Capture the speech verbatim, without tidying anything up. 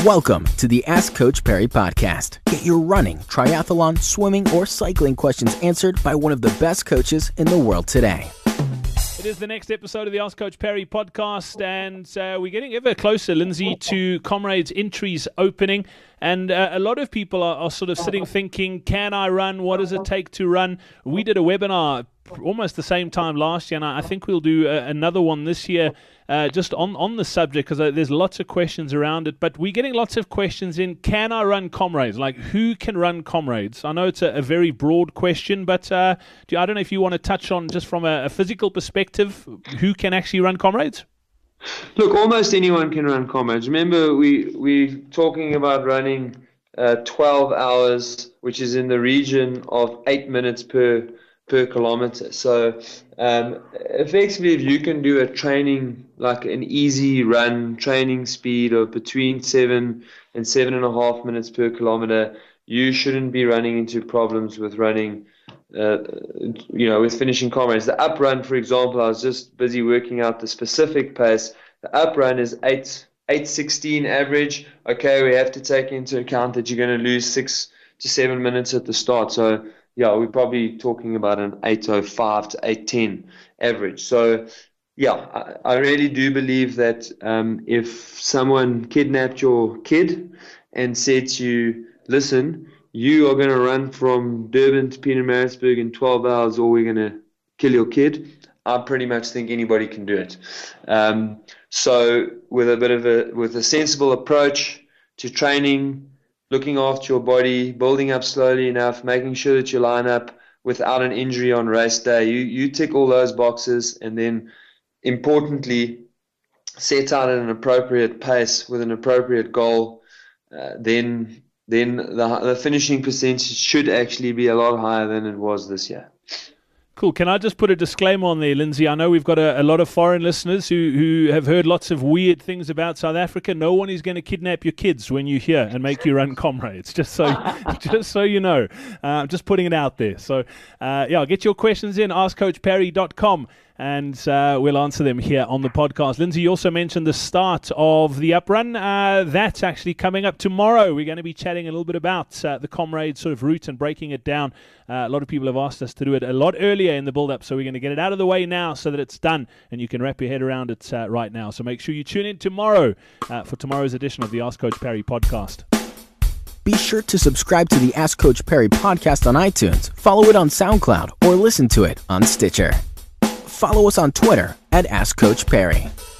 Welcome to the Ask Coach Perry podcast. Get your running, triathlon, swimming, or cycling questions answered by one of the best coaches in the world today. It is the next episode of the Ask Coach Perry podcast, and uh, we're getting ever closer, Lindsay, to Comrades entries opening. And uh, a lot of people are, are sort of sitting thinking, can I run? What does it take to run? We did a webinar almost the same time last year, and I think we'll do uh, another one this year uh, just on, on the subject, because uh, there's lots of questions around it. But we're getting lots of questions in, can I run Comrades? Like, who can run Comrades? I know it's a, a very broad question, but uh, do, I don't know if you want to touch on, just from a, a physical perspective, who can actually run Comrades? Look, almost anyone can run Comrades. Remember, we, we're talking about running uh, twelve hours, which is in the region of eight minutes per per kilometer. So um, effectively, if you can do a training, like an easy run training speed of between seven and seven and a half minutes per kilometer, you shouldn't be running into problems with running, uh, you know, with finishing Comrades. The up run, for example, I was just busy working out the specific pace. The up run is eight, eight sixteen average. Okay, we have to take into account that you're going to lose six to seven minutes at the start. So yeah, we're probably talking about an eight oh five to eight ten average. So, yeah, I, I really do believe that um, if someone kidnapped your kid and said to you, listen, you are going to run from Durban to Pietermaritzburg in twelve hours, or we're going to kill your kid, I pretty much think anybody can do it. Um, so with a bit of a, with a sensible approach to training, looking after your body, building up slowly enough, making sure that you line up without an injury on race day. You you tick all those boxes, and then importantly, set out at an appropriate pace with an appropriate goal. Uh, then then the, the finishing percentage should actually be a lot higher than it was this year. Cool. Can I just put a disclaimer on there, Lindsay? I know we've got a, a lot of foreign listeners who, who have heard lots of weird things about South Africa. No one is going to kidnap your kids when you're here and make you run Comrades, just so just so you know. Uh, just putting it out there. So, uh, yeah, get your questions in, ask coach perry dot com, and uh, we'll answer them here on the podcast. Lindsay, you also mentioned the start of the uprun. Uh, that's actually coming up tomorrow. We're going to be chatting a little bit about uh, the Comrades sort of route and breaking it down. Uh, a lot of people have asked us to do it a lot earlier in the build-up, so we're going to get it out of the way now so that it's done and you can wrap your head around it uh, right now. So make sure you tune in tomorrow uh, for tomorrow's edition of the Ask Coach Perry podcast. Be sure to subscribe to the Ask Coach Perry podcast on iTunes, follow it on SoundCloud, or listen to it on Stitcher. Follow us on Twitter at Ask Coach Perry.